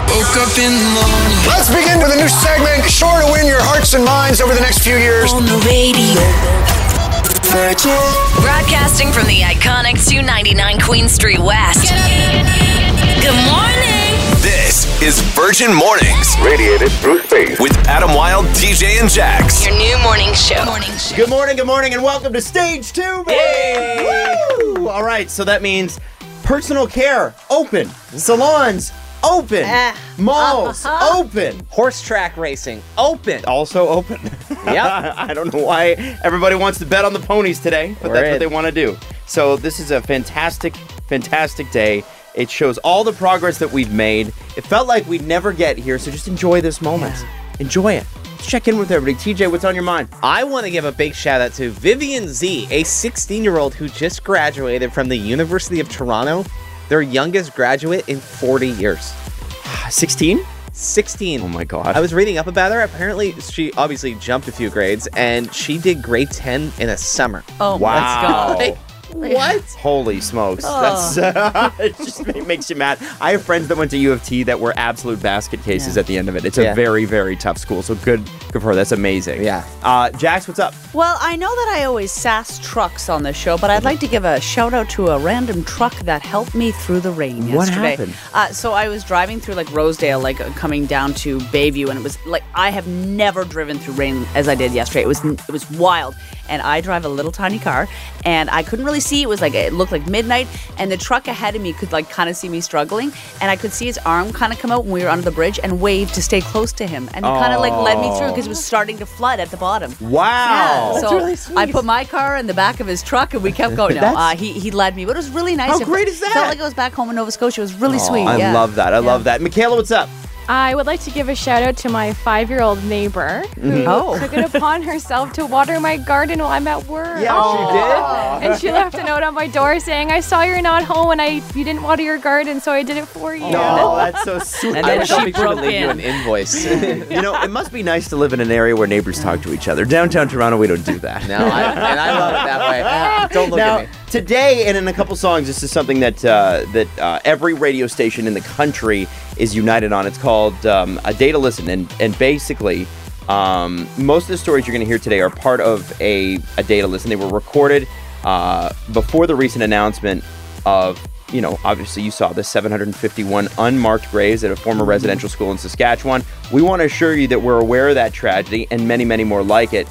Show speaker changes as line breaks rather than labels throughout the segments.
Woke up in the morning.
Let's begin with a new segment, sure to win your hearts and minds over the next few years.
On the radio. Virgin.
Broadcasting from the iconic 299 Queen Street West. Good morning.
This is Virgin Mornings.
Radiated through space.
With Adam Wilde, TJ, and Jax.
Your new morning show.
Good morning, and welcome to Stage 2, baby!
Hey!
Woo! All right, so that means personal care, open. Salons, open. Malls, open.
Horse track racing, open.
Also open.
Yep.
I don't know why everybody wants to bet on the ponies today, but that's what they want to do. So this is a fantastic day. It shows all the progress that we've made. It felt like we'd never get here, so just enjoy this moment.
Yeah.
Enjoy it. Let's check in with everybody. TJ, what's on your mind?
I want to give a big shout out to Vivian Z, a 16-year-old who just graduated from the University of Toronto, their youngest graduate in 40 years.
16?
16.
Oh my God.
I was reading up about her. Apparently, she obviously jumped a few grades, and she did grade 10 in a summer.
Oh, wow.
Let's go. What?
Holy smokes. That's it just makes you mad. I have friends that went to U of T that were absolute basket cases at the end of it. It's a very, very tough school. So good for her. That's amazing.
Yeah.
Jax, what's up?
Well, I know that I always sass trucks on this show, but I'd like to give a shout out to a random truck that helped me through the rain
What
yesterday.
happened?
So I was driving through like Rosedale, coming down to Bayview, and it was like I have never driven through rain as I did yesterday. It was wild. And I drive a little tiny car, and I couldn't really see. It looked like midnight, and the truck ahead of me could kind of see me struggling, and I could see his arm kind of come out when we were under the bridge and wave to stay close to him, and he kind of led me through because it was starting to flood at the bottom.
Wow.
Yeah, so really sweet. I put my car in the back of his truck, and we kept going. He led me, but it was really nice.
How great is that?
It felt like I was back home in Nova Scotia. It was really sweet.
I love that. I love that. Michaela, what's up?
I would like to give a shout out to my 5-year-old neighbor who took it upon herself to water my garden while I'm at work.
Yeah, she did.
And she left a note on my door saying, "I saw you're not home and you didn't water your garden, so I did it for you."
No, that's so sweet.
And then
she
she broke
broke
leave you
in.
an invoice.
It must be nice to live in an area where neighbors talk to each other. Downtown Toronto, we don't do that.
No, I love it that way. Don't look
Now,
at me.
today and in a couple songs, this is something that every radio station in the country is united on. It's called A Day to Listen, and basically, most of the stories you're going to hear today are part of a Day to Listen. They were recorded before the recent announcement of, obviously you saw the 751 unmarked graves at a former residential school in Saskatchewan. We want to assure you that we're aware of that tragedy and many, many more like it.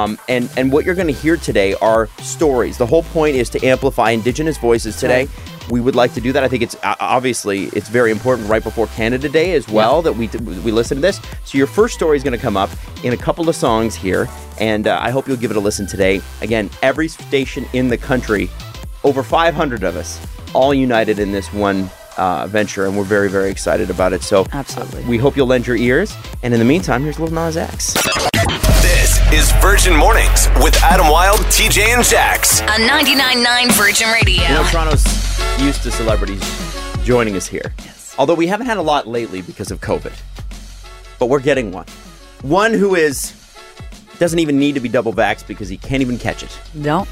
And what you're going to hear today are stories. The whole point is to amplify Indigenous voices today. Right. We would like to do that. I think it's it's very important right before Canada Day as well that we listen to this. So your first story is going to come up in a couple of songs here, and I hope you'll give it a listen today. Again, every station in the country, over 500 of us, all united in this one venture, and we're very, very excited about it. So
absolutely,
we hope you'll lend your ears. And in the meantime, here's Lil Nas X.
This is Virgin Mornings with Adam Wilde, TJ, and Jax.
On 99.9 Virgin Radio.
Toronto's used to celebrities joining us here. Yes. Although we haven't had a lot lately because of COVID. But we're getting one. One who doesn't even need to be double vaxxed because he can't even catch it.
No.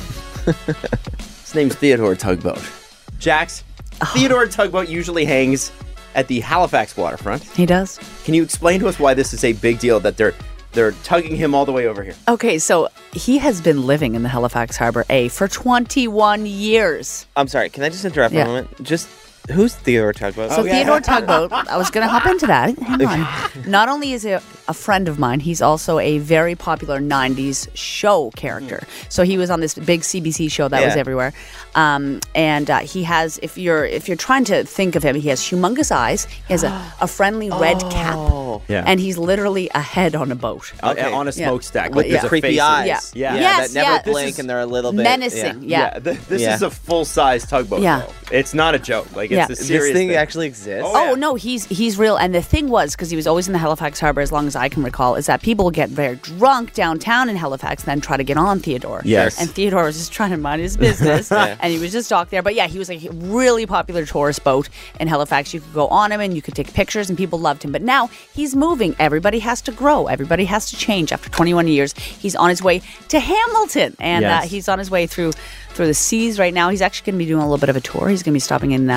His name's Theodore Tugboat. Jax, Theodore Tugboat usually hangs at the Halifax waterfront.
He does.
Can you explain to us why this is a big deal that they're tugging him all the way over here?
Okay, so he has been living in the Halifax Harbour A for 21 years.
I'm sorry, can I just interrupt for a moment? Who's Theodore Tugboat?
So Theodore Tugboat, I was going to hop into that. Hang on. Not only is he a friend of mine, he's also a very popular 90s show character. So he was on this big CBC show that was everywhere. And he has, if you're trying to think of him, he has humongous eyes. He has a friendly red cap.
Yeah.
And he's literally a head on a boat.
On a smokestack.
With the creepy eyes.
Yeah.
That never blink and they're a little bit
menacing.
This is a full-size tugboat.
Yeah.
Though. It's not a joke. It's a serious
This thing actually exists?
Oh, no, he's real. And the thing was, because he was always in the Halifax Harbour as long as I can recall, is that people would get very drunk downtown in Halifax and then try to get on Theodore.
Yes.
And Theodore was just trying to mind his business. And he was just docked there. But yeah, he was like a really popular tourist boat in Halifax. You could go on him and you could take pictures and people loved him. But now he's moving. Everybody has to grow. Everybody has to change. After 21 years, he's on his way to Hamilton. And he's on his way through the seas right now. He's actually going to be doing a little bit of a tour. He's going to be stopping in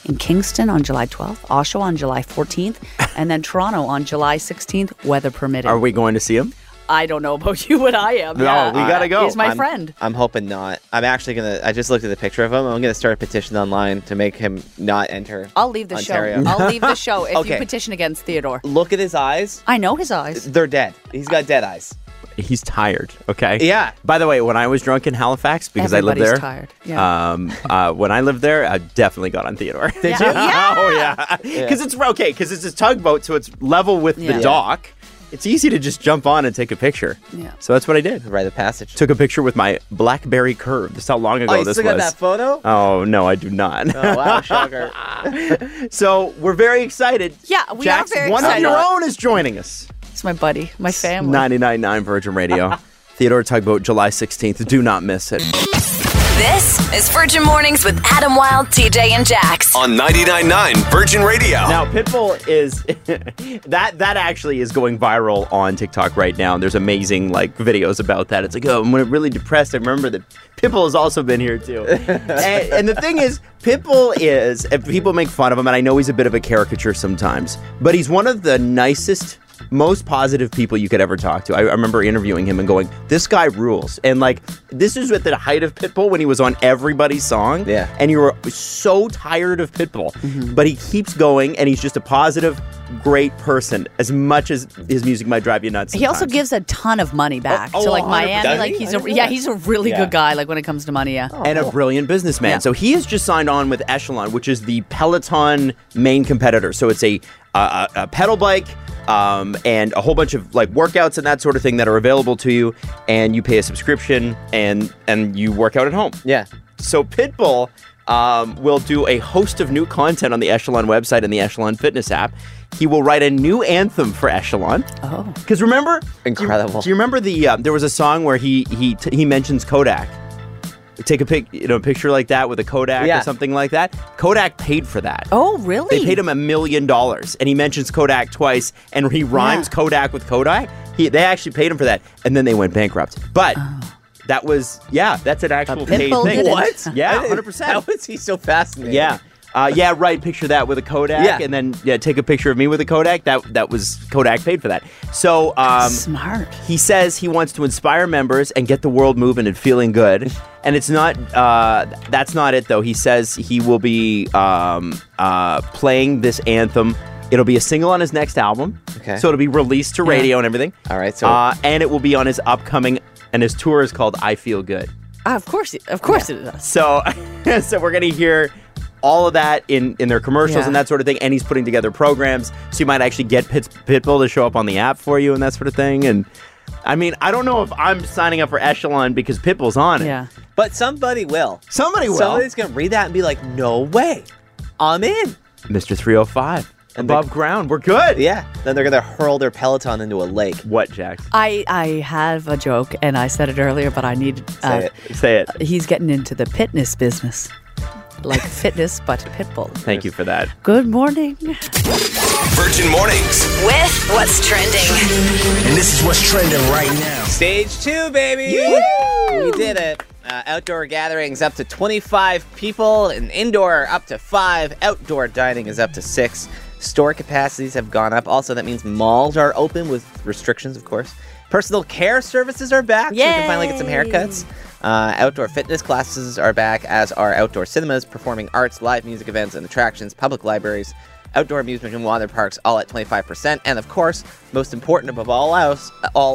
in Kingston on July 12th, Oshawa on July 14th, and then Toronto on July 16th, weather permitting.
Are we going to see him?
I don't know about you, but I am.
No,
yeah.
we gotta go.
He's my friend.
I'm hoping not. I'm actually gonna. I just looked at the picture of him. I'm gonna start a petition online to make him not enter.
I'll leave the
Ontario.
show. I'll leave the show if
Okay.
you petition against Theodore.
Look at his eyes.
I know his eyes.
They're dead. He's got dead eyes.
He's tired, okay?
Yeah.
By the way, when I was drunk in Halifax, because
Everybody's
I lived there.
tired. Yeah.
When I lived there, I definitely got on Theodore.
Did you? Yeah.
Oh, yeah. Because it's a tugboat, so it's level with
Yeah.
the dock. It's easy to just jump on and take a picture.
Yeah.
So that's what I did.
Rite of passage.
Took a picture with my BlackBerry Curve. This is how long ago
Oh, you
this
still
was.
got that photo?
Oh, no, I do not.
Oh, wow, shocker.
So we're very excited.
Yeah, we
Jax,
are very
one
excited.
of your own is joining us.
It's my buddy, my family.
99.9 Virgin Radio. Theodore Tugboat, July 16th. Do not miss it.
This is Virgin Mornings with Adam Wilde, TJ, and Jax.
On 99.9 Virgin Radio.
Now, Pitbull is that actually is going viral on TikTok right now. There's amazing videos about that. It's like, oh, when I'm really depressed, I remember that Pitbull has also been here too. and the thing is, Pitbull is, and people make fun of him, and I know he's a bit of a caricature sometimes, but he's one of the nicest, most positive people you could ever talk to. I remember interviewing him and going, this guy rules. And this is at the height of Pitbull when he was on everybody's song.
Yeah.
And you were so tired of Pitbull.
Mm-hmm.
But he keeps going, and he's just a positive, great person, as much as his music might drive you nuts
He also
sometimes.
gives a ton of money back
Oh,
to
100%.
Miami.
Does
Like
he?
he's
I
a
didn't
he's a really
Yeah.
good guy. Like when it comes to money, yeah.
And a brilliant businessman.
Yeah.
So he has just signed on with Echelon, which is the Peloton main competitor. So it's a pedal bike and a whole bunch of workouts and that sort of thing that are available to you, and you pay a subscription and you work out at home.
Yeah.
So Pitbull will do a host of new content on the Echelon website and the Echelon fitness app. He will write a new anthem for Echelon.
Oh.
Because remember,
Incredible.
Do you remember there was a song where he mentions Kodak? Take a picture like that with a Kodak
Yeah.
or something like that. Kodak paid for that.
Oh, really?
They paid him $1 million, and he mentions Kodak twice, and he rhymes
Yeah.
Kodak with Kodak. They actually paid him for that, and then they went bankrupt. But that was, that's an actual paid
Pitbull
thing.
did it.
What?
Yeah,
How
100%.
is he so fascinating?
Yeah. Right. Picture that with a Kodak,
Yeah.
and then take a picture of me with a Kodak. That was Kodak paid for that. So
Smart.
he says he wants to inspire members and get the world moving and feeling good. And it's not. That's not it though. He says he will be playing this anthem. It'll be a single on his next album.
Okay.
So it'll be released to radio and everything.
All right, so-
and it will be on his upcoming. And his tour is called I Feel Good.
Of course it does.
So, so we're gonna hear all of that in their commercials
Yeah.
and that sort of thing. And he's putting together programs, so you might actually get Pitbull to show up on the app for you and that sort of thing. And I mean, I don't know if I'm signing up for Echelon because Pitbull's on it.
Yeah.
But somebody will.
Somebody will.
Somebody's going to read that and be like, no way. I'm in.
Mr. 305
And
above ground. We're good.
Yeah. Then they're going to hurl their Peloton into a lake.
What, Jax?
I have a joke, and I said it earlier, but I need
Say it.
Say it.
He's getting into the fitness business. Like fitness, but Pitbull.
Thank you for that.
Good morning.
Virgin Mornings.
With what's trending.
And this is what's trending right now.
Stage 2, baby. We did it. Outdoor gatherings up to 25 people, and indoor up to 5. Outdoor dining is up to 6. Store capacities have gone up. Also, that means malls are open with restrictions, of course. Personal care services are back, so you can finally get some haircuts. Outdoor fitness classes are back, as are outdoor cinemas, performing arts, live music events and attractions, public libraries, outdoor amusement and water parks, all at 25%. And of course, most important above all else,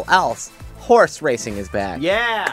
horse racing is back.
Yeah.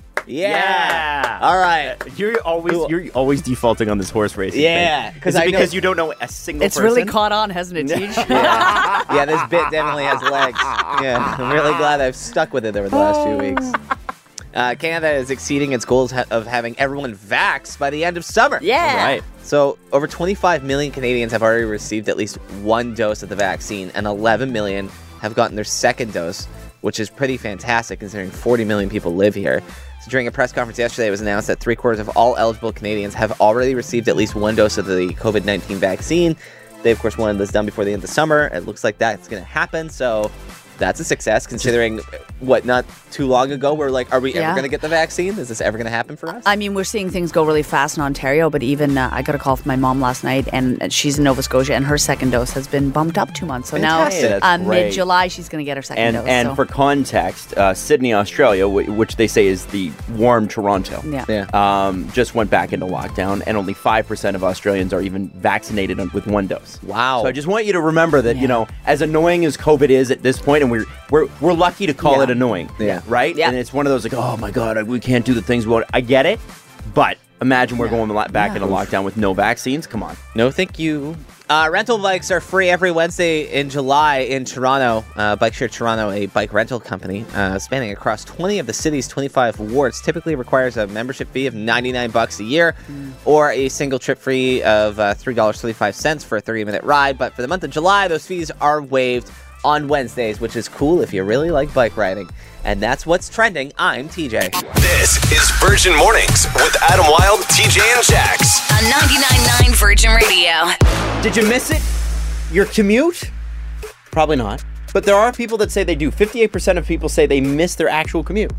Yeah. All right.
You're always defaulting on this horse racing
Yeah,
thing.
'cause
Is it
I know-
because you don't know a single
It's
person?
really caught on, hasn't it, Teach?
Yeah, this bit definitely has legs. Yeah, I'm really glad I've stuck with it over the last few weeks. Canada is exceeding its goals of having everyone vaxxed by the end of summer.
Yeah.
Right.
So, over 25 million Canadians have already received at least one dose of the vaccine, and 11 million have gotten their second dose, which is pretty fantastic considering 40 million people live here. So, during a press conference yesterday, it was announced that 3/4 of all eligible Canadians have already received at least one dose of the COVID-19 vaccine. They, of course, wanted this done before the end of the summer. It looks like that's going to happen, so That's a success, considering what, not too long ago, we're like, are we ever
Yeah.
going to get the vaccine? Is this ever going to happen for us?
I mean, we're seeing things go really fast in Ontario, but even I got a call from my mom last night, and she's in Nova Scotia, and her second dose has been bumped up 2 months. So
Fantastic.
now,
That's great.
mid-July, she's going to get her second dose.
And
so.
for context, Sydney, Australia, which they say is the warm Toronto, just went back into lockdown, and only 5% of Australians are even vaccinated with one dose.
Wow.
So I just want you to remember that, as annoying as COVID is at this point, and we're lucky to call it annoying, right?
Yeah.
And it's one of those like, oh my God, we can't do the things we want. I get it, but imagine we're going back into lockdown with no vaccines. Come on.
No, thank you. Rental bikes are free every Wednesday in July in Toronto. Bike Share Toronto, a bike rental company spanning across 20 of the city's 25 wards, typically requires a membership fee of $99 a year or a single trip fee of $3.25 for a 30-minute ride. But for the month of July, those fees are waived on Wednesdays, which is cool if you really like bike riding. And that's what's trending. I'm TJ.
This is Virgin Mornings with Adam Wilde, TJ, and Jax.
On 99.9 Virgin Radio.
Did you miss it? Your commute? Probably not. But there are people that say they do. 58% of people say they miss their actual commute.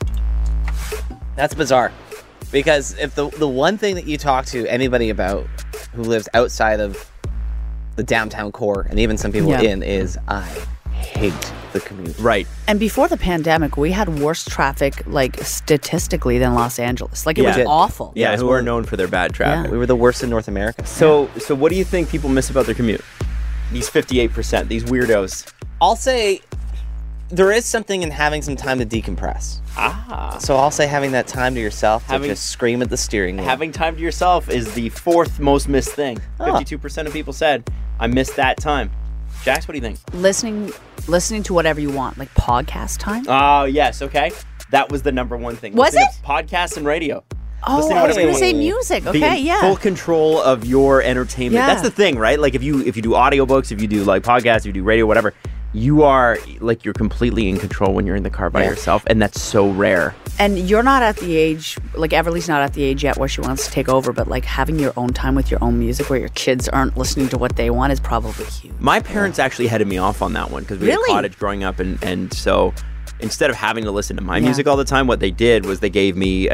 That's bizarre. Because if the one thing that you talk to anybody about who lives outside of the downtown core, and even some people in, is I hate the commute.
Right.
And before the pandemic, we had worse traffic, like, statistically than Los Angeles. Like, it was awful.
Yeah, who are known for their bad traffic.
We were the worst in North America.
So what do you think people miss about their commute? These 58%, these weirdos.
I'll say there is something in having some time to decompress. So I'll say having that time to yourself to just scream at the steering wheel.
Having time to yourself is the fourth most missed thing. 52% of people said, I missed that time. Jax, what do you think?
Listening to whatever you want, like podcast time.
Oh, yes, okay. That was the number one thing.
Was
Listening
it?
to podcasts and radio.
Oh,
Listening to
I was
whatever
going
you
to say
want.
music. Okay,
Be in
yeah.
full control of your entertainment.
Yeah.
That's the thing, right? Like if you do audiobooks, if you do like podcasts, if you do radio, whatever, you are like you're completely in control when you're in the car by yourself, and that's so rare.
And you're not at the age, like Everly's not at the age yet where she wants to take over, but like having your own time with your own music where your kids aren't listening to what they want is probably huge.
My parents actually headed me off on that one because we had a cottage growing up, and so instead of having to listen to my music all the time, what they did was they gave me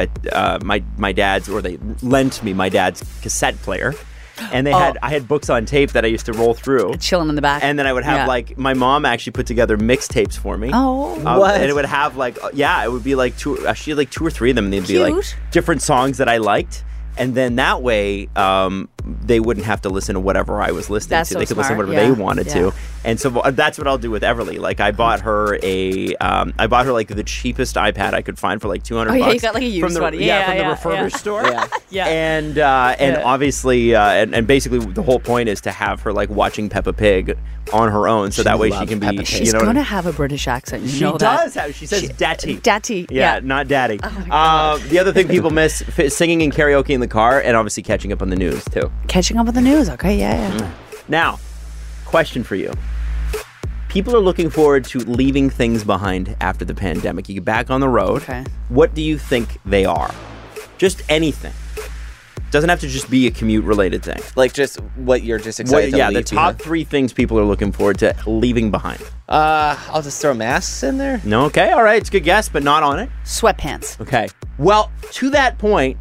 my dad's, or they lent me my dad's cassette player. And I had books on tape that I used to roll through.
Chilling in the back.
And then I would have like, my mom actually put together mixtapes for me.
Oh,
what? And it would have like, it would be like she had like 2 or 3 of them. And they'd be like different songs that I liked. And then that way, they wouldn't have to listen to whatever I was listening to. They could listen to whatever they wanted to. And so that's what I'll do with Everly. Like I bought her like the cheapest iPad I could find for like $200.
Oh yeah, you got like a used one.
From the refurbished store.
Yeah.
And obviously, and basically the whole point is to have her like watching Peppa Pig on her own, so that way she can be.
She's going to have a British accent.
She does have. She says "daddy."
Daddy.
Yeah, not daddy.
Oh
the other thing people miss: singing and karaoke in the car, and obviously catching up on the news too.
Catching up with the news. Okay, yeah.
Now, question for you. People are looking forward to leaving things behind after the pandemic. You get back on the road.
Okay.
What do you think they are? Just anything. Doesn't have to just be a commute-related thing.
Like just what you're just excited to leave
the top 3 things people are looking forward to leaving behind.
I'll just throw masks in there.
No, okay, all right. It's a good guess, but not on it.
Sweatpants.
Okay. Well, to that point,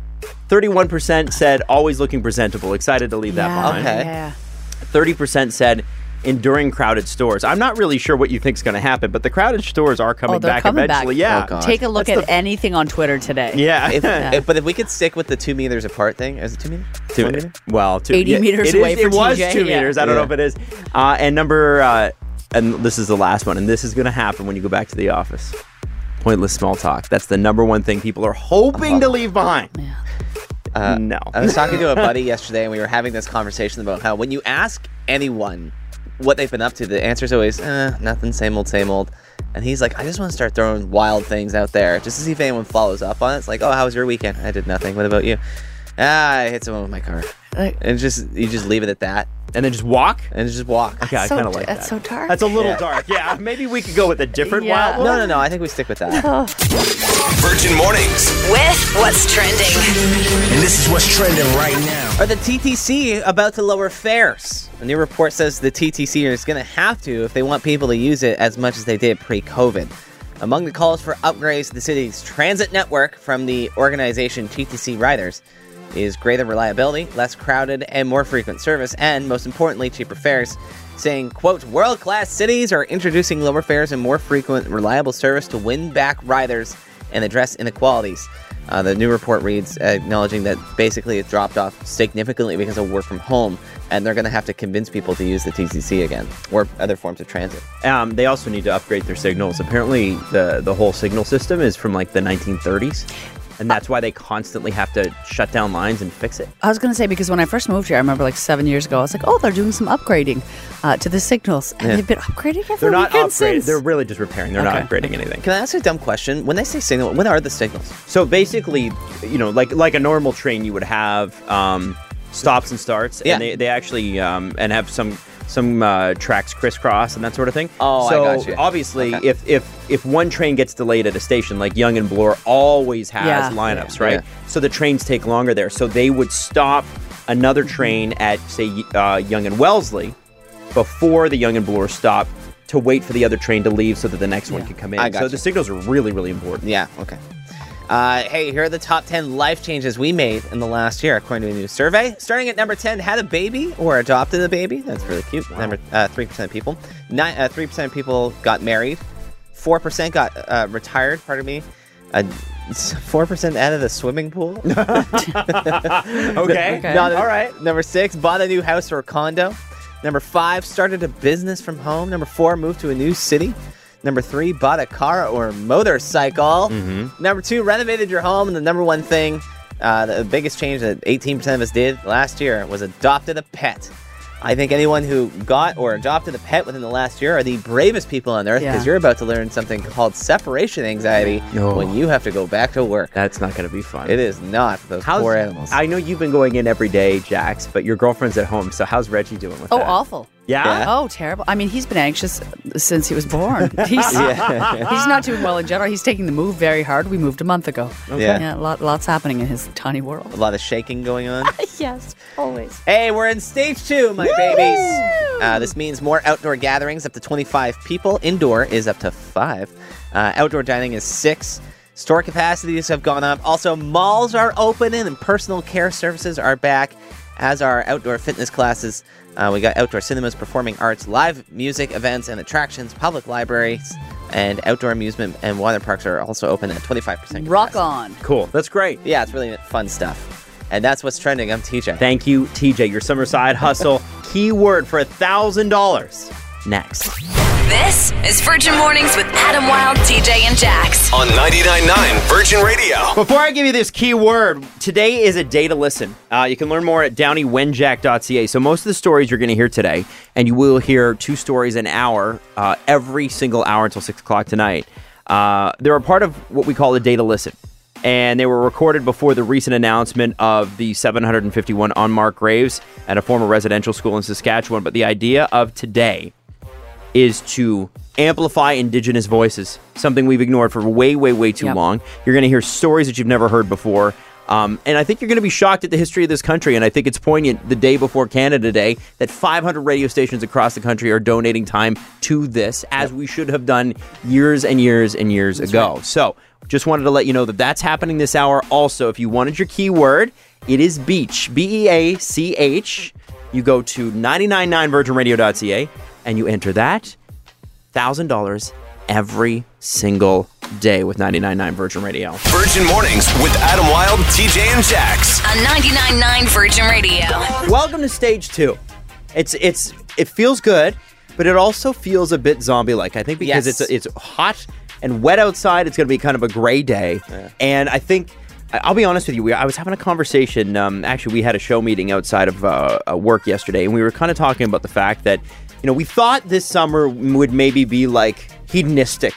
31% said always looking presentable. Excited to leave that behind.
Okay.
Yeah.
30% said enduring crowded stores. I'm not really sure what you think is going to happen, but the crowded stores are coming back eventually. Yeah.
Oh, God.
Take a look at anything on Twitter today.
Yeah.
But if we could stick with the 2 meters apart thing, is it 2 meters?
2 meters. Well,
80 meters away for
It was
TJ,
2 meters. I don't know if it is. And and this is the last one, and this is going to happen when you go back to the office. Pointless small talk. That's the number one thing people are hoping to leave behind. No.
I was talking to a buddy yesterday, and we were having this conversation about how when you ask anyone what they've been up to, the answer is always, nothing, same old, same old. And he's like, I just want to start throwing wild things out there just to see if anyone follows up on it. It's like, oh, how was your weekend? I did nothing. What about you? I hit someone with my car. And you just leave it at that.
And then just walk?
And just walk.
Okay, I kind of like that.
That's so dark.
That's a little dark. Yeah, maybe we could go with a different
Yeah.
wild one.
No. I think we stick with that.
Virgin Mornings.
With what's trending.
And this is what's trending right now.
Are the TTC about to lower fares? A new report says the TTC is going to have to if they want people to use it as much as they did pre-COVID. Among the calls for upgrades to the city's transit network from the organization TTC Riders is greater reliability, less crowded, and more frequent service, and most importantly, cheaper fares. Saying, quote, world-class cities are introducing lower fares and more frequent, reliable service to win back riders and address inequalities. The new report reads, acknowledging that basically it dropped off significantly because of work from home, and they're going to have to convince people to use the TTC again, or other forms of transit.
They also need to upgrade their signals. Apparently, the whole signal system is from like the 1930s. And that's why they constantly have to shut down lines and fix it.
I was going to say, because when I first moved here, I remember like 7 years ago, I was like, oh, they're doing some upgrading to the signals. And they've been upgrading every
They're not
weekend
upgrading.
since.
They're really just repairing. They're not
Okay.
upgrading anything.
Can I ask a dumb question? When they say signal, what are the signals?
So basically, like a normal train, you would have stops and starts.
Yeah.
And they actually and have some tracks crisscross and that sort of thing.
Oh,
so
I got you.
Obviously,
Okay.
if one train gets delayed at a station, like Yonge and Bloor always has
Yeah.
lineups,
Yeah.
right?
Yeah.
So the trains take longer there. So they would stop another train at, say, Yonge and Wellesley before the Yonge and Bloor stop to wait for the other train to leave so that the next one can come in.
I got
So
you.
the signals are really, really important.
Yeah, okay. Hey, here are the top 10 life changes we made in the last year, according to a new survey. Starting at number 10, had a baby or adopted a baby. That's really cute.
Wow.
Number 3% of people. 3% of people got married. 4% got retired, pardon me. 4% out of the swimming pool.
Okay.
Okay.
No,
All right.
Number 6, bought a new house or a condo. Number 5, started a business from home. Number 4, moved to a new city. Number 3, bought a car or motorcycle.
Mm-hmm.
Number 2, renovated your home. And the number 1 thing, the biggest change that 18% of us did last year was adopted a pet. I think anyone who got or adopted a pet within the last year are the bravest people on earth, because
Yeah.
you're about to learn something called separation anxiety
Oh.
when you have to go back to work.
That's not going to be fun.
It is not for those poor animals.
I know you've been going in every day, Jax, but your girlfriend's at home. So how's Reggie doing with
Oh,
that?
awful.
Yeah?
Yeah.
Oh, terrible. I mean, he's been anxious since he was born. He's not doing well in general. He's taking the move very hard. We moved a month ago.
Yeah.
Yeah, lots happening in his tiny world.
A lot of shaking going on.
Yes, always.
Hey, we're in stage 2, my babies. This means more outdoor gatherings, up to 25 people. Indoor is up to 5. Outdoor dining is 6. Store capacities have gone up. Also, malls are opening and personal care services are back, as are outdoor fitness classes. We got outdoor cinemas, performing arts, live music events and attractions, public libraries, and outdoor amusement and water parks are also open at 25%.
Rock
capacity.
on.
Cool. That's great.
Yeah, it's really fun stuff. And that's what's trending. I'm TJ.
Thank you, TJ. Your summer side hustle keyword for $1,000. Next.
This is Virgin Mornings with Adam Wilde, TJ, and Jax.
On 99.9 Virgin Radio.
Before I give you this keyword, today is a day to listen. You can learn more at downeywenjack.ca. So most of the stories you're going to hear today, and you will hear 2 stories an hour, every single hour until 6 o'clock tonight, they're a part of what we call a day to listen. And they were recorded before the recent announcement of the 751 unmarked graves at a former residential school in Saskatchewan. But the idea of today is to amplify Indigenous voices, something we've ignored for way, way, way too
Yep.
long. You're going to hear stories that you've never heard before. And I think you're going to be shocked at the history of this country. And I think it's poignant the day before Canada Day that 500 radio stations across the country are donating time to this, as we should have done years and years and years ago.
right.
So just wanted to let you know that that's happening this hour. Also, if you wanted your keyword, it is beach, BEACH. You go to 999virginradio.ca and you enter that. $1,000 every single day with 99.9 Virgin Radio.
Virgin Mornings with Adam Wilde, TJ, and Jax.
On 99.9 Virgin Radio.
Welcome to stage 2. It feels good, but it also feels a bit zombie-like. I think because
Yes.
it's hot and wet outside. It's going to be kind of a gray day, and I think. I'll be honest with you. I was having a conversation. Actually, we had a show meeting outside of work yesterday, and we were kind of talking about the fact that, we thought this summer would maybe be like hedonistic,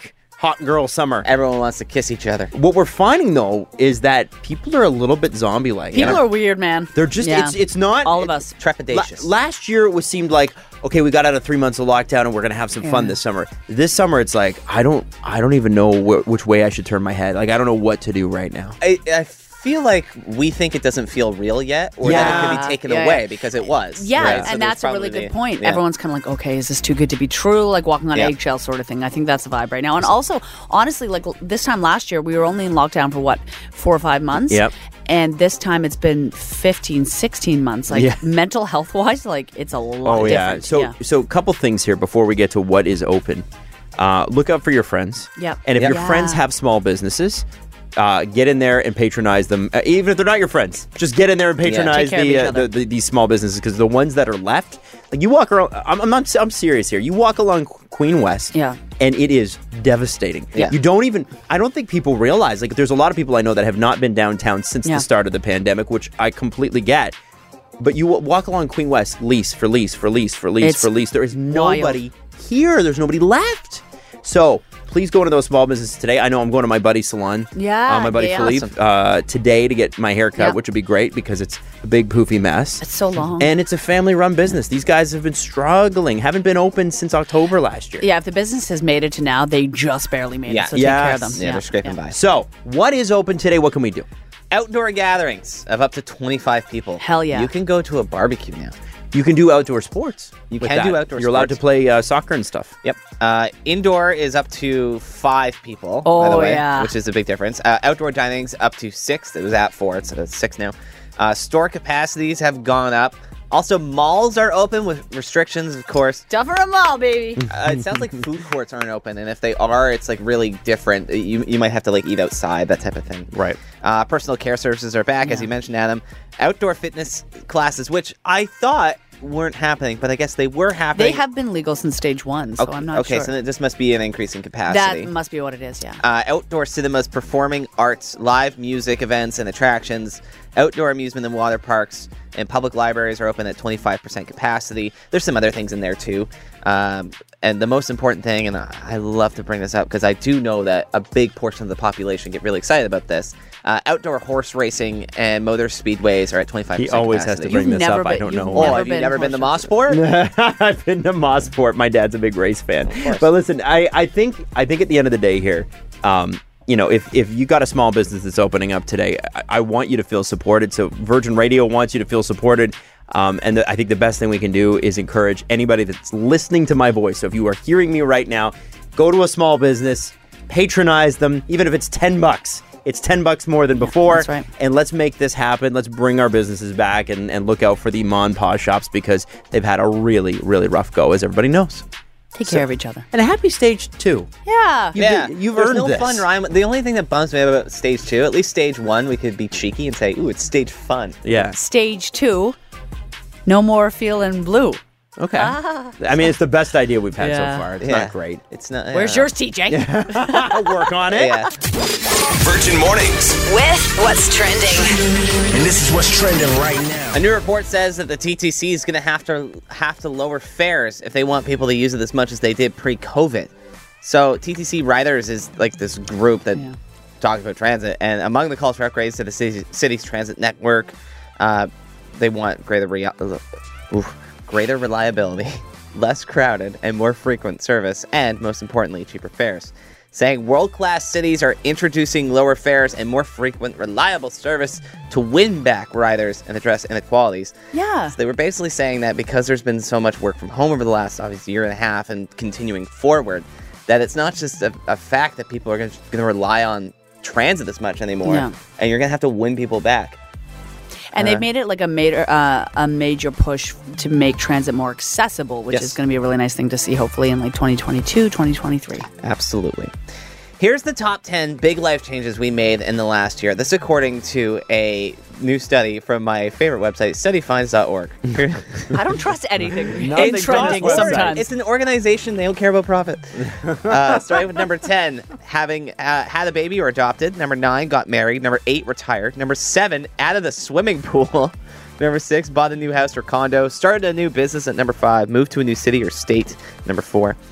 hot girl summer.
Everyone wants to kiss each other.
What we're finding though is that people are a little bit zombie-like.
People are weird, man.
They're just
Yeah.
it's not
All of us.
Trepidatious.
Last year it seemed like, okay, we got out of 3 months of lockdown and we're gonna have some fun this summer. This summer it's like I don't even know which way I should turn my head. Like I don't know what to do right now.
I feel like we think it doesn't feel real yet, or that it could be taken away because it was.
Yeah,
right? So
and
there's
that's a really
probably
good point.
yeah.
Everyone's kind of like, okay, is this too good to be true? Like walking on eggshell sort of thing. I think that's the vibe right now. And also, honestly, like this time last year, we were only in lockdown for what, 4 or 5 months?
Yep.
And this time it's been 15, 16 months. Like mental health wise, like it's a lot different.
So a couple things here before we get to what is open. Look out for your friends.
Yep.
And if your friends have small businesses, get in there and patronize them. Even if they're not your friends, just get in there and patronize
Take care of each other.
these small businesses, because the ones that are left, like you walk around. I'm serious here. You walk along Queen West, and it is devastating.
Yeah.
You don't even. I don't think people realize. Like, there's a lot of people I know that have not been downtown since the start of the pandemic, which I completely get. But you walk along Queen West, lease for lease for lease for lease for lease. There is nobody here. There's nobody left. So please go into those small businesses today. I know I'm going to my buddy's salon.
Yeah,
my buddy Philippe today to get my hair cut, which would be great because it's a big poofy mess.
It's so long.
And it's a family-run business. These guys have been struggling, haven't been open since October last year.
Yeah, if the business has made it to now, they just barely made it. So take care of them.
Yeah, they're scraping by.
So what is open today? What can we do?
Outdoor gatherings of up to 25 people.
Hell yeah.
You can go to a barbecue now.
You can do outdoor sports.
You
with
can
that.
do outdoor
You're allowed
sports.
to play soccer and stuff.
Yep. Indoor is up to 5 people, by
Oh,
the way,
yeah.
which is a big difference. Outdoor dining's up to 6. It was at 4. It's at 6 now. Store capacities have gone up. Also, malls are open with restrictions, of course.
Duffer a mall, baby.
It sounds like food courts aren't open, and if they are, it's like really different. You might have to like eat outside, that type of thing.
Right.
Personal care services are back, as you mentioned, Adam. Outdoor fitness classes, which I thought weren't happening, but I guess they were happening.
They have been legal since stage 1, so I'm not sure.
Okay, so this must be an increase in capacity.
That must be what it is, yeah.
Outdoor cinemas, performing arts, live music events and attractions, outdoor amusement and water parks, and public libraries are open at 25% capacity. There's some other things in there too. And the most important thing, and I love to bring this up because I do know that a big portion of the population get really excited about this. Outdoor horse racing and motor speedways are at 25%
He always has to bring this up. I don't know why.
Oh, have you never been to Mossport?
I've been to Mossport. My dad's a big race fan. But listen, I think at the end of the day here, you know, if you got a small business that's opening up today, I want you to feel supported. So Virgin Radio wants you to feel supported. I think the best thing we can do is encourage anybody that's listening to my voice. So if you are hearing me right now, go to a small business, patronize them, even if it's $10. It's $10 more than before.
That's right.
And let's make this happen. Let's bring our businesses back and look out for the Ma and Pa shops because they've had a really, really rough go, as everybody knows.
Take care of each other.
And a happy stage 2.
Yeah.
You've
There's
earned
no
this.
fun rhyme. The only thing that bums me about stage 2, at least stage 1, we could be cheeky and say, ooh, it's stage fun.
Yeah.
Stage 2, no more feeling blue.
Okay. I mean, it's the best idea we've had
Yeah.
so far. It's
Yeah.
not great.
It's not.
Where's yours, TJ?
I'll work on it.
Yeah.
Virgin Mornings.
With what's trending.
And this is what's trending right now.
A new report says that the TTC is going to have to lower fares if they want people to use it as much as they did pre-COVID. So TTC Riders is like this group that talks about transit, and among the calls for upgrades to the city's transit network, they want greater reliability, less crowded, and more frequent service, and most importantly, cheaper fares. Saying world-class cities are introducing lower fares and more frequent, reliable service to win back riders and address inequalities.
Yeah.
So they were basically saying that because there's been so much work from home over the last, obviously, year and a half and continuing forward, that it's not just a fact that people are going to rely on transit as much anymore,
Yeah.
and you're going to have to win people back.
And they've made it like a major push to make transit more accessible, which is going to be a really nice thing to see, hopefully, in like 2022, 2023.
Absolutely. Here's the top 10 big life changes we made in the last year. This according to a new study from my favorite website, studyfinds.org.
I don't trust anything.
Nothing
It's trending
trustworthy.
sometimes.
It's an organization. They don't care about profit. Starting with number 10, having had a baby or adopted. Number 9, got married. Number 8, retired. Number 7, added a swimming pool. Number 6, bought a new house or condo. Started a new business at number 5. Moved to a new city or state. Number 4.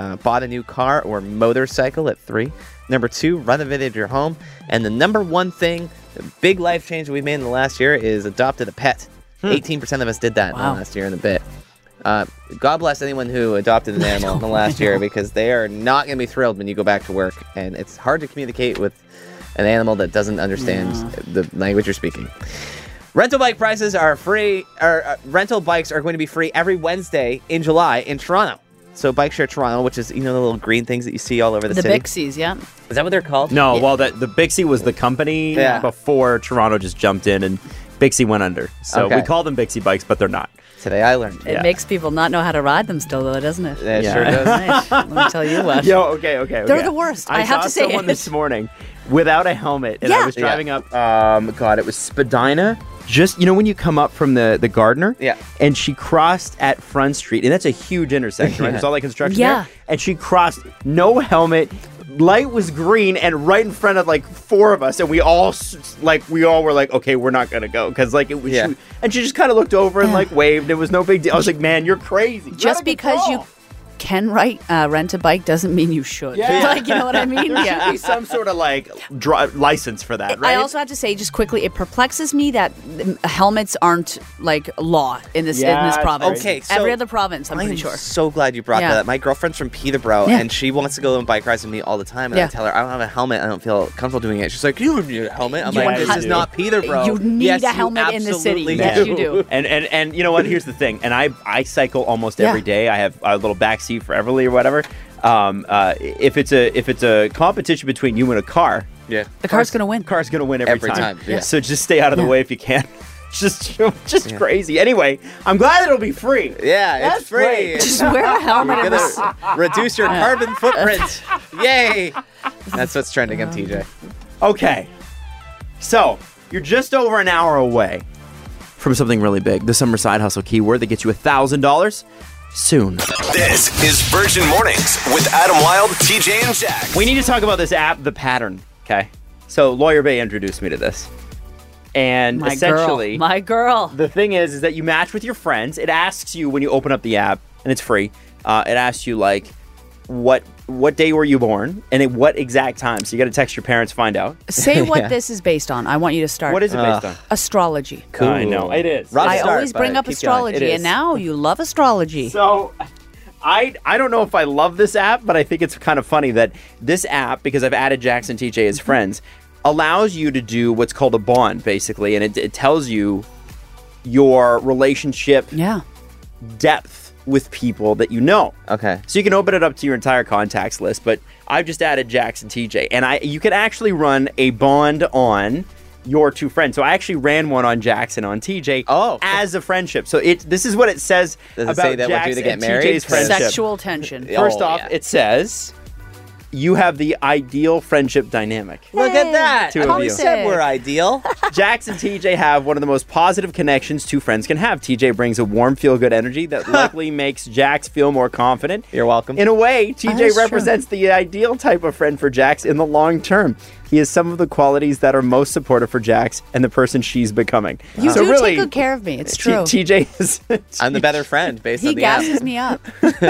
bought a new car or motorcycle at 3. Number 2, renovated your home. And the number 1 thing, the big life change we made in the last year is adopted a pet. 18% of us did that in the last year and a bit. God bless anyone who adopted an animal in the last year, because they are not going to be thrilled when you go back to work. And it's hard to communicate with an animal that doesn't understand the language you're speaking. Rental bike prices are free. Rental bikes are going to be free every Wednesday in July in Toronto. So Bike Share Toronto, which is, the little green things that you see all over the city.
The Bixies, yeah.
Is that what they're called?
No, well, the Bixie was the company before Toronto just jumped in and Bixie went under. So we call them Bixie bikes, but they're not.
Today I learned.
It makes people not know how to ride them still, though, doesn't it?
It sure does.
Nice. Let me tell you what.
Yo, okay.
They're the worst. I have to say
I saw someone this morning without a helmet, and I was driving up, it was Spadina. Just, when you come up from the Gardner?
Yeah.
And she crossed at Front Street, and that's a huge intersection, right? There's all that construction there. And she crossed, no helmet, light was green, and right in front of, 4 of us, and we all were like, okay, we're not going to go, because, it was, and she just kind of looked over and, waved. It was no big deal. I was like, man, you're crazy.
Just because you can rent a bike doesn't mean you should.
Yeah.
You know what I mean?
There should be some sort of license for that, right?
I also have to say, just quickly, it perplexes me that helmets aren't law in this province.
Okay, so
every other province, I'm pretty sure.
I'm so glad you brought that up. My girlfriend's from Peterborough, and she wants to go on bike rides with me all the time. And I tell her, I don't have a helmet. I don't feel comfortable doing it. She's like, you don't need a helmet. I'm like, this is not Peterborough.
You need a helmet in the city. Yes, you do.
And you know what? Here's the thing. And I cycle almost every day. I have a little backseat for Everly or whatever. If it's a competition between you and a car,
the car's gonna win.
Car's gonna win every time.
Yeah.
So just stay out of the way if you can. Just crazy. Anyway, I'm glad it'll be free.
Yeah, it's free.
Great.
Just wear a helmet.
You're gonna reduce your carbon footprint. Yay! That's what's trending on TJ.
Okay, so you're just over an hour away from something really big. The summer side hustle keyword that gets you $1,000 soon.
This is Virgin Mornings with Adam Wilde, TJ, and Jack.
We need to talk about this app, The Pattern. Okay, so Lawyer Bay introduced me to this. And essentially,
my girl.
The thing is that you match with your friends. It asks you when you open up the app, and it's free. It asks you what day were you born and at what exact time. So you got to text your parents, find out.
Say what this is based on. I want you to start.
What is it based on?
Astrology.
Cool. I know it is.
I always bring up astrology, and now you love astrology.
So I don't know if I love this app, but I think it's kind of funny that this app, because I've added Jax and TJ as friends, allows you to do what's called a bond, basically, and it tells you your relationship depth with people that you know.
Okay.
So you can open it up to your entire contacts list, but I've just added Jax and TJ, and you can actually run a bond on your 2 friends. So I actually ran one on Jax and on TJ as a friendship. So this is what it says about
say that
Jax
we're due to get
and
married?
TJ's friendship.
Sexual tension.
First off, it says you have the ideal friendship dynamic.
Look at that.
2 of you.
Said we're ideal.
Jax and TJ have one of the most positive connections 2 friends can have. TJ brings a warm, feel-good energy that likely makes Jax feel more confident.
You're welcome.
In a way, TJ represents the ideal type of friend for Jax in the long term. He has some of the qualities that are most supportive for Jax and the person she's becoming.
You do take good care of me. It's true.
TJ is...
I'm the better friend based on the app.
He gasses me up.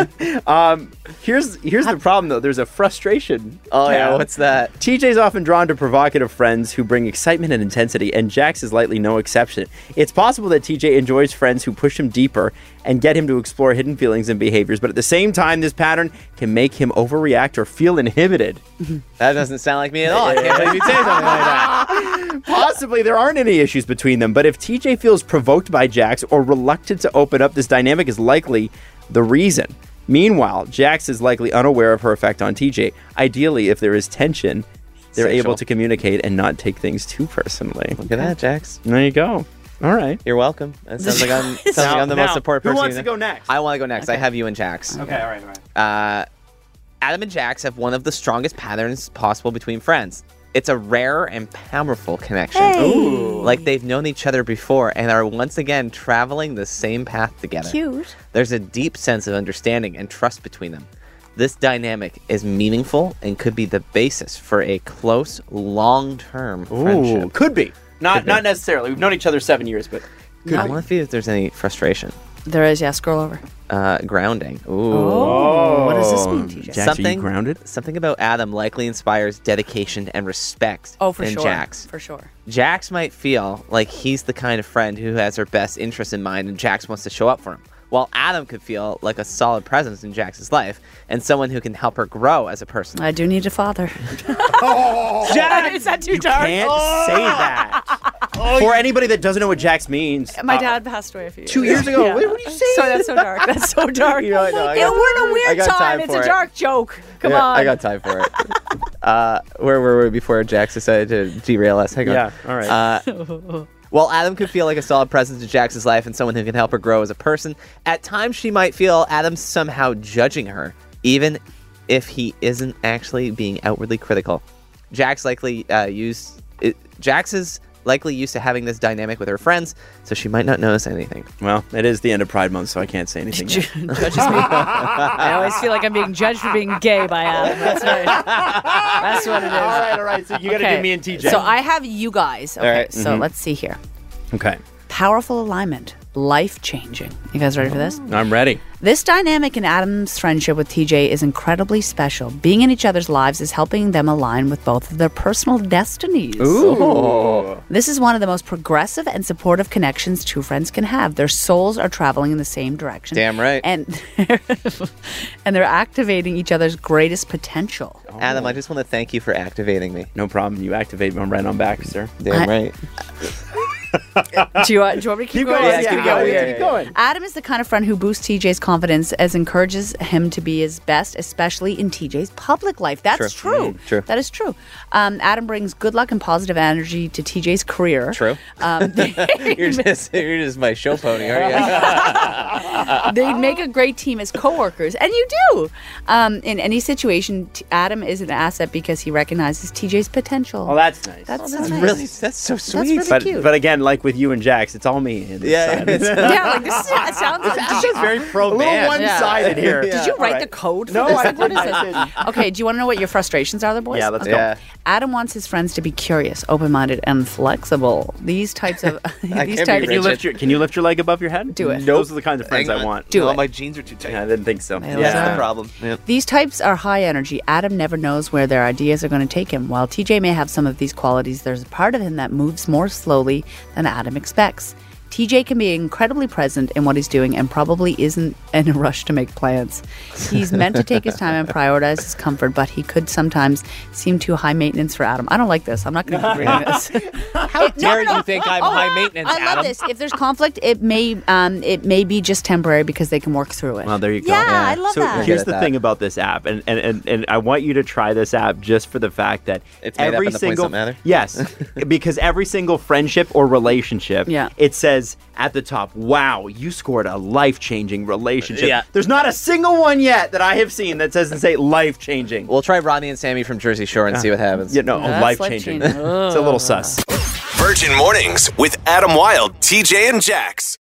Here's the problem, though. There's a frustration.
Oh, yeah. What's that?
TJ's often drawn to provocative friends who bring excitement and intensity, and Jax is likely no exception. It's possible that TJ enjoys friends who push him deeper and get him to explore hidden feelings and behaviors, but at the same time, this pattern can make him overreact or feel inhibited.
That doesn't sound like me at all. I can't believe you'd say something like that.
Possibly there aren't any issues between them, but if TJ feels provoked by Jax or reluctant to open up, this dynamic is likely the reason. Meanwhile, Jax is likely unaware of her effect on TJ. Ideally, if there is tension, they're able to communicate and not take things too personally.
Look at that, Jax.
There you go. All right.
You're welcome. It sounds like I'm the most supportive person.
Who wants to go next?
I want to go next.
Okay.
I have you and Jax.
Okay, all right.
Adam and Jax have one of the strongest patterns possible between friends. It's a rare and powerful connection.
Ooh.
Like they've known each other before and are once again traveling the same path together.
Cute.
There's a deep sense of understanding and trust between them. This dynamic is meaningful and could be the basis for a close, long-term friendship.
Could be. Not necessarily. We've known each other 7 years, but
I want to see if there's any frustration.
There is, yeah. Scroll over.
grounding. Ooh.
Oh, what does this mean, TJ?
Jax, are you grounded?
Something about Adam likely inspires dedication and respect
For
in
sure.
Jax.
For sure.
Jax might feel like he's the kind of friend who has her best interest in mind and Jax wants to show up for him. While Adam could feel like a solid presence in Jax's life and someone who can help her grow as a person.
I do need a father.
Jax!
Is that too dark?
Can't say that. For anybody that doesn't know what Jax means.
My dad passed away a few years
2 years ago.
Yeah.
What are you saying?
Sorry, that's so dark. That's so dark.
You know, I know, I
Yeah,
got-
we're in a
I
weird
got
time.
time
It's
for
a
it.
dark joke. Come
Yeah,
on.
I got time for it. Where were we before Jax decided to derail us? Hang on.
Yeah, all right.
While Adam could feel like a solid presence in Jax's life and someone who can help her grow as a person, at times she might feel Adam somehow judging her, even if he isn't actually being outwardly critical. Jax is likely used to having this dynamic with her friends, so she might not notice anything.
Well, it is the end of Pride Month, so I can't say anything yet.
Judges me. I always feel like I'm being judged for being gay by Adam. That's right. That's what it is.
All right. So you got to
Okay.
do me and TJ.
So I have you guys. Okay,
right.
so let's see here.
okay.
Powerful alignment. Life-changing. You guys ready for this?
I'm ready.
This dynamic in Adam's friendship with TJ is incredibly special. Being in each other's lives is helping them align with both of their personal destinies.
Ooh.
This is one of the most progressive and supportive connections two friends can have. Their souls are traveling in the same direction.
Damn right.
And they're activating each other's greatest potential.
Adam, I just want to thank you for activating me.
No problem. You activate me right on back, sir.
Damn right.
Do you want me to keep going?
going.
It's gonna
Yeah,
get
yeah,
weird.
keep going.
Adam is the kind of friend who boosts TJ's confidence as encourages him to be his best, especially in TJ's public life. That's true.
True.
That is true. Adam brings good luck and positive energy to TJ's career.
True. You're just my show pony, aren't you?
They make a great team as coworkers, and you do. In any situation, Adam is an asset because he recognizes TJ's potential.
Oh, that's nice.
That's
That's
nice.
really, that's so sweet.
really
but,
cute.
but again, like with you and Jax, it's all me. in this
Yeah,
side.
it's-
Yeah, like this it sounds.
It's just very pro
A little
band.
one-sided
here.
Did you write
All
the
right.
code for
No,
this?
I
Like, what is
didn't. I
this?
didn't.
Okay, do you want to know what your frustrations are, there, boys?
Yeah, let's
Okay.
go.
Yeah.
Adam wants his friends to be curious, open-minded, and flexible. These types of these
can't be
types.
Can you
rigid.
can you lift your leg above your head?
Do it.
Those are the kinds of friends
Hang
I
on.
want.
Do
No,
it.
my jeans are too tight.
Yeah, I didn't think so.
Yeah,
That's
Yeah.
the problem. Yeah.
These types are high energy. Adam never knows where their ideas are going to take him. While TJ may have some of these qualities, there's a part of him that moves more slowly than Adam expects. TJ can be incredibly present in what he's doing and probably isn't in a rush to make plans. He's meant to take his time and prioritize his comfort, but he could sometimes seem too high maintenance for Adam. I don't like this. I'm not going to keep reading this.
How dare you think I'm high maintenance,
I love
Adam?
this. If there's conflict, it may be just temporary because they can work through it.
Well, there you go.
Yeah, I love
so
that.
here's
Get
the
that.
thing about this app, and I want you to try this app just for the fact that
It's made up
every
and the points
single
don't matter?
yes, because every single friendship or relationship,
Yeah.
it says at the top, "Wow, you scored a life-changing relationship."
Yeah.
There's not a single one yet that I have seen that doesn't say life-changing.
We'll try Rodney and Sammy from Jersey Shore and see what happens.
Yeah, no,
That's
life-changing.
life-changing.
It's a little sus.
Virgin Mornings with Adam Wilde, TJ, and Jax.